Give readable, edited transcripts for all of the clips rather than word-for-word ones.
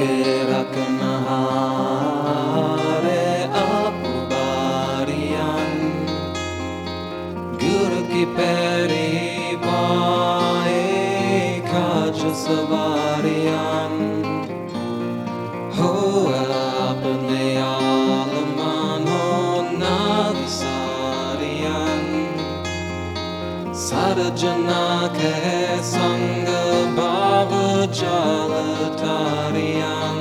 के रखनहारे आपू बारियां गुरु की पैरी पाए खाज सवारियां हो अपने आलमान हो नाविसारियां सारजना के संग भाव चाल तारियां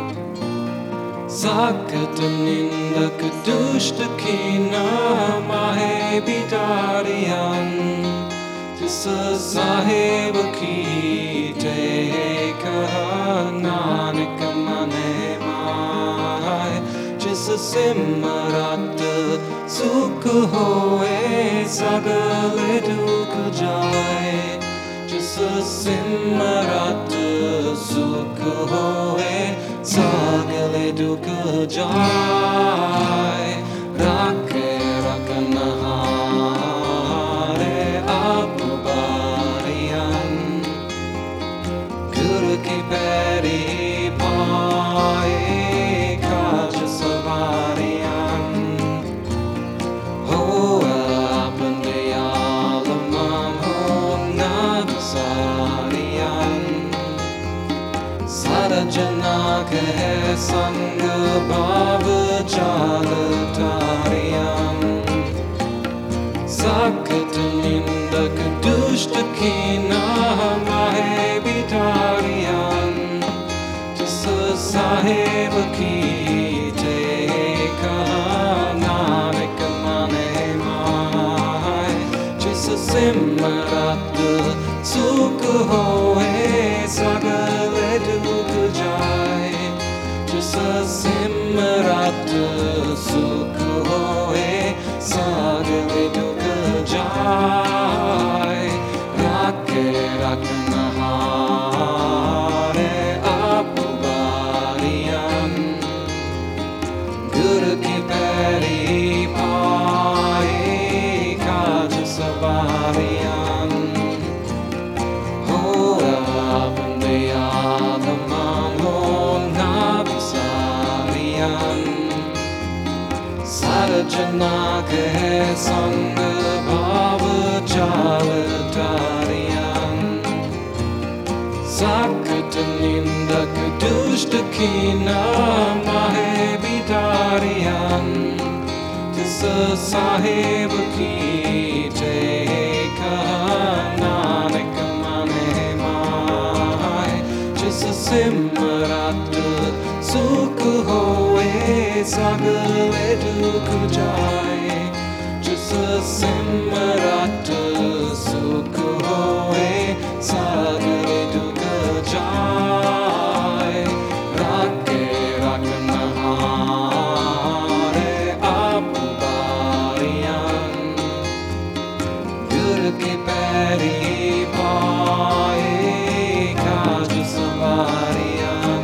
साकत निंदक दुष्ट की नामाहे बिदारियां जिस साहेब की टेक नानक मने माय जिस सिमरत सुख होए सगले दुख जाए जिस सिमरत सुख होए सगले दुख जाए राखे रखनहारे आपू बारियां गुरु की पैरी पाए खाज सवारियां हो अपने आलमान हो नाविसारियां सारजना के संग भाव चाल तारियां साकत निंदक दुष्ट की नामाहे बिदारियां जिस साहेब की टेक नानक मने माय जिस सिमरत सुख होए सगले दुख जाए जिस सिमरत सुख होए सगले दुख जाए राखे रखनहारे आपू बारियां गुरु की पैरी पाए खाज सवारियां हो अपने आलमान हो नाविसारियां सारजना के संग भाव चाल तारियां साकत निंदक दुष्ट की नामाहे बिदारियां जिस साहेब की टेक नानक मने माय जिस सिमरत सुख होए सगले दुख जाए जिस सिमरत सुख होए सगले दुख जाए राखे रखनहारे आपू बारियां गुरु की पैरी पाए खाज सवारियां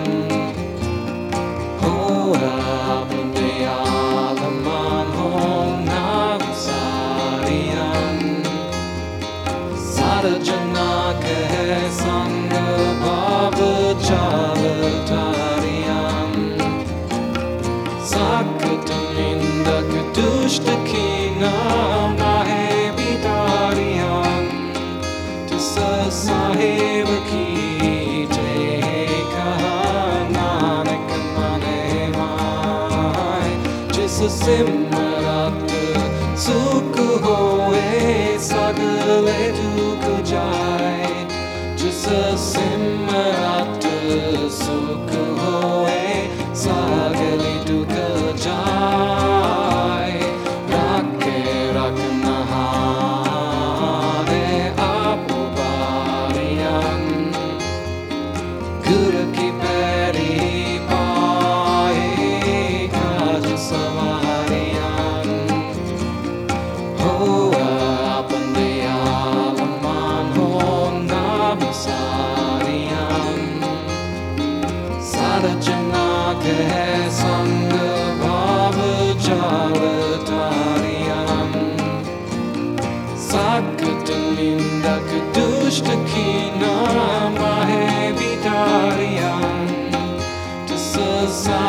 हो अपने आलमान हो नाविसारियां सारजना के संग भाव चाल तारियां साकत निंदक दुष्ट की नामाहे बिदारियां जिस साहेब की टेक नानक मने माय जिस सिमरत सुख होए सगले दुख जाए जिस सिमरत सुख होए सगले दुख जाए राखे रखनहारे आपू बारियां गुरु की पैरी पाए खाज सवारियां हो अपने आलमान हो नाविसारियां सारजना के संग भाव चाल तारियां साकत निंदक दुष्ट की नामाहे बिदारियां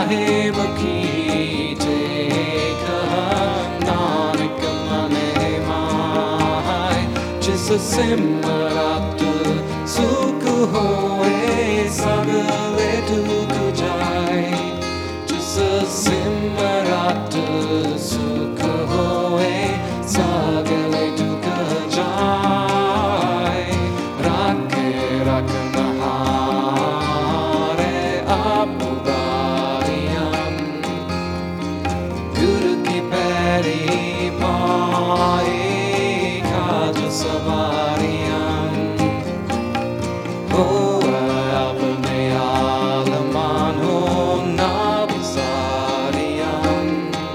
ਸਾਹਿਬ ਕੀਤੇ ਨਾਨਕ ਮਨ ਮਾਹੀ ਜਿਸ ਸਿਮਰਤ ਸੁਖ ਹੋਏ ਸਗਲੇ ਦੁਖ ਜਾਏ ਜਿਸ ਸਿਮਰਤ ਸੁਖ ਹੋਏ ਸਗਲੇ ਦੁਖ ਜਾਏ ਰਾਖੇ ਰਖਨਹਾਰੇ ਆਪ ਉਦਾਰਿਯੰ ਗੁਰੂ ਕੀ ਪੈਰੀ ਪਾਏ ਕਾਜ ਸਵਾਰਿਯੰ अपने आलमान हो ना बिसारियं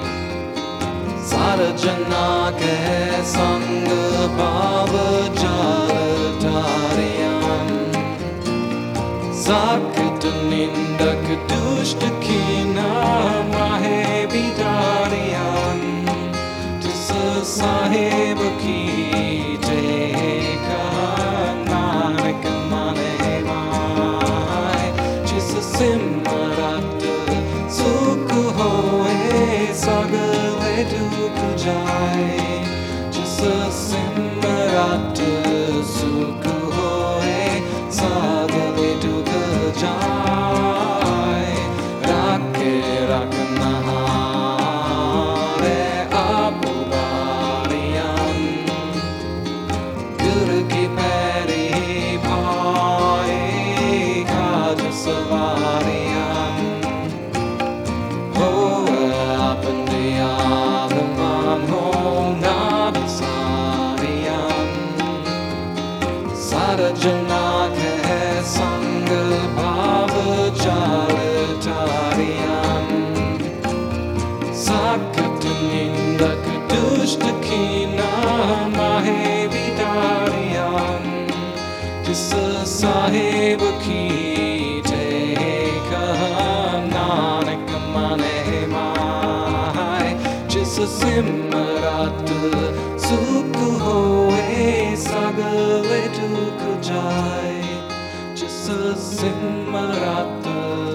सार जना के संग भाव जाल तारियं साकत निंदक दुष्ट कीना माहे बिदारियं जिस साहेब की सिमरत सुख होए सगले दुख जाए जिस सिमरत सुख होए सगले दुख जाए राखे रखनहारे आप उदारियं गुरु की पैरी पाए काज सवारियं अपने आलमान हो ना बिसारियं सार जना के संग भाव जाल तारियं साकत निंदक दुष्ट कीना माहे बिदारियं जिस साहेब की नानक मने माही जिस सिमरत सुख होए सगले दुख जाए जिस सिमरत